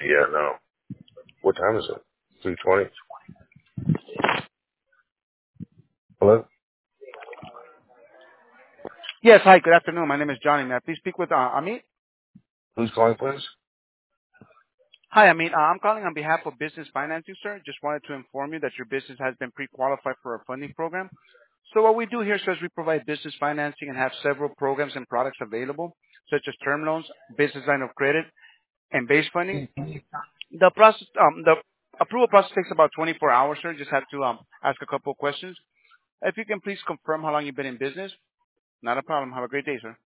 Yeah, no. What time is it? 3:20. Hello? Yes, hi, good afternoon. My name is Johnny. May I please speak with Amit? Who's calling, please? Hi, Amit. I'm calling on behalf of Business Financing, sir. Just wanted to inform you that your business has been pre-qualified for our funding program. So what we do here, sir, is we provide business financing and have several programs and products available, such as term loans, business line of credit, and base funding. The approval process takes about 24 hours, sir. Just have to ask a couple of questions. If you can please confirm how long you've been in business. Not a problem. Have a great day, sir.